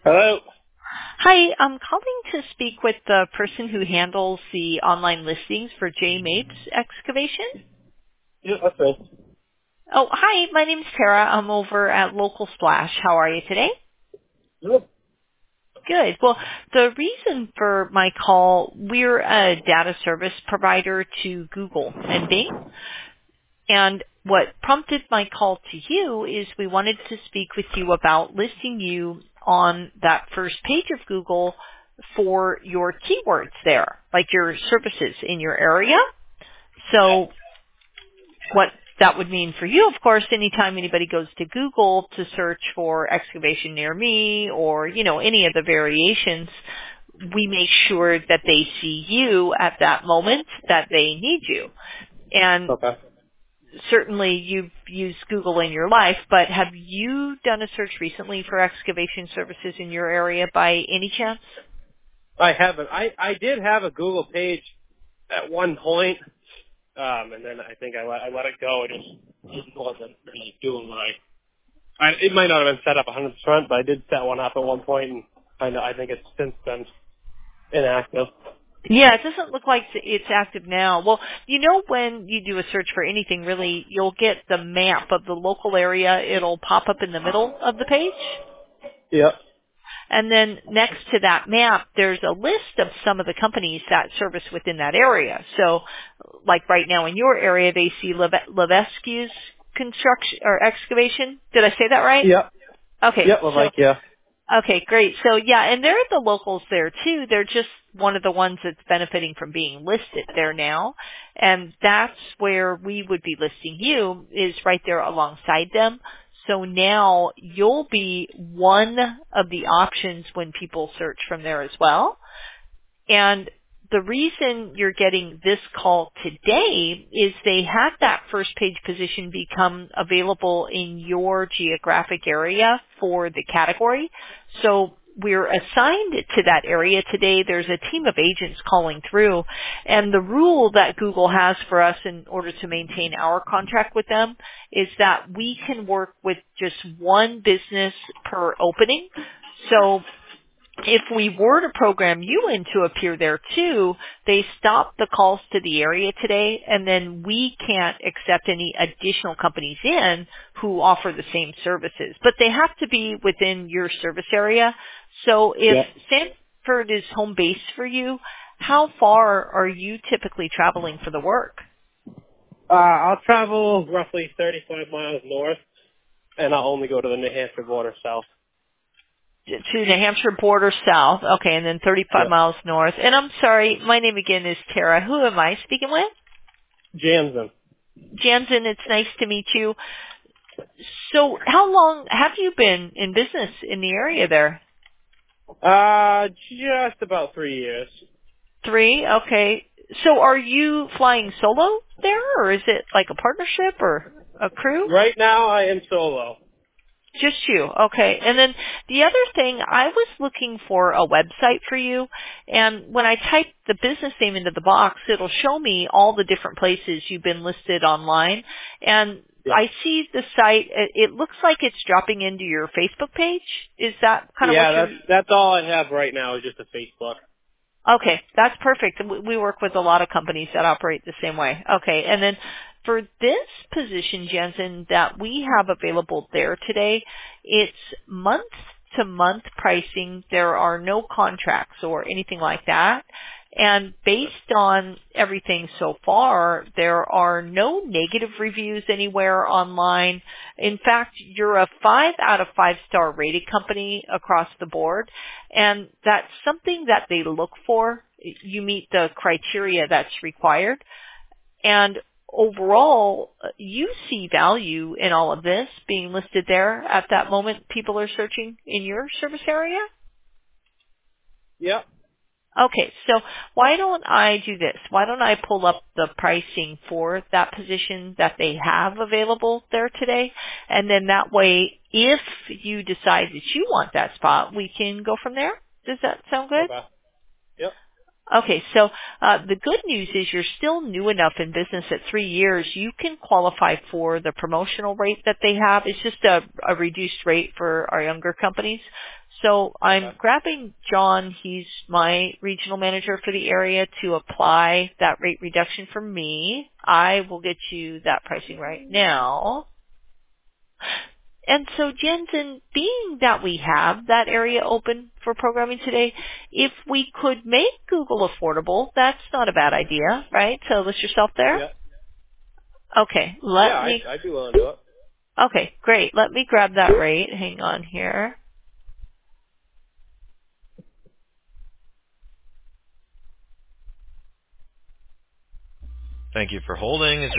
Hello? Hi, I'm calling to speak with the person who handles the online listings for J Mapes Excavation. Yeah, that's me. Oh, hi, my name's Tara. I'm over at Local Splash. How are you today? Yep. Good. Well, the reason for my call, we're a data service provider to Google and Bing. And what prompted my call to you is we wanted to speak with you about listing you on that first page of Google for your keywords there, like your services in your area. So what that would mean for you, of course, anytime anybody goes to Google to search for excavation near me or, any of the variations, we make sure that they see you at that moment that they need you. And Okay. certainly you've used Google in your life, but have you done a search recently for excavation services in your area by any chance? I haven't. I did have a Google page at one point, and then I think I let it go. It wasn't really doing what it might not have been set up 100%, but I did set one up at one point, and I think it's since been inactive. Yeah, it doesn't look like it's active now. Well, when you do a search for anything, really, you'll get the map of the local area. It'll pop up in the middle of the page. Yep. And then next to that map, there's a list of some of the companies that service within that area. So, like right now in your area, they see Levesque's construction or excavation. Did I say that right? Yep. Okay, Yep. Well, so yeah. okay, great. So yeah, and they're the locals there too. They're just one of the ones that's benefiting from being listed there now. And that's where we would be listing you, is right there alongside them. So now you'll be one of the options when people search from there as well. And the reason you're getting this call today is they had that first page position become available in your geographic area for the category. So we're assigned to that area today. There's a team of agents calling through. And the rule that Google has for us in order to maintain our contract with them is that we can work with just one business per opening. So if we were to program you in to appear there too, they stop the calls to the area today, and then we can't accept any additional companies in who offer the same services. But they have to be within your service area. So if Yep. Sanford is home base for you, how far are you typically traveling for the work? I'll travel roughly 35 miles north, and I'll only go to the New Hampshire border south. To New Hampshire border south. Okay, and then 35 Yep. miles north. And I'm sorry, my name again is Tara. Who am I speaking with? Jansen. Jansen, it's nice to meet you. So how long have you been in business in the area there? Just about 3 years. 3? Okay. So are you flying solo there, or is it like a partnership or a crew? Right now, I am solo. Just you. Okay. And then the other thing, I was looking for a website for you, and when I type the business name into the box, it'll show me all the different places you've been listed online. And Yeah. I see the site, it looks like it's dropping into your Facebook page. Is that kind of what Yeah, you're... that's all I have right now is just a Facebook. Okay, that's perfect. We work with a lot of companies that operate the same way. Okay, and then for this position, Jensen, that we have available there today, it's month-to-month pricing. There are no contracts or anything like that. And based on everything so far, there are no negative reviews anywhere online. In fact, you're a 5 out of 5 star rated company across the board. And that's something that they look for. You meet the criteria that's required. And overall, you see value in all of this being listed there at that moment people are searching in your service area? Yep. Okay, so why don't I do this? Why don't I pull up the pricing for that position that they have available there today? And then that way, if you decide that you want that spot, we can go from there. Does that sound good? Okay. Yep. Okay, so the good news is you're still new enough in business at 3 years. You can qualify for the promotional rate that they have. It's just a reduced rate for our younger companies. So I'm grabbing John. He's my regional manager for the area to apply that rate reduction for me. I will get you that pricing right now. And so, Jensen, being that we have that area open for programming today, if we could make Google affordable, that's not a bad idea, right? So list yourself there? Yeah. Okay. I'd be willing to do it. Okay, great. Let me grab that rate. Hang on here. Thank you for holding.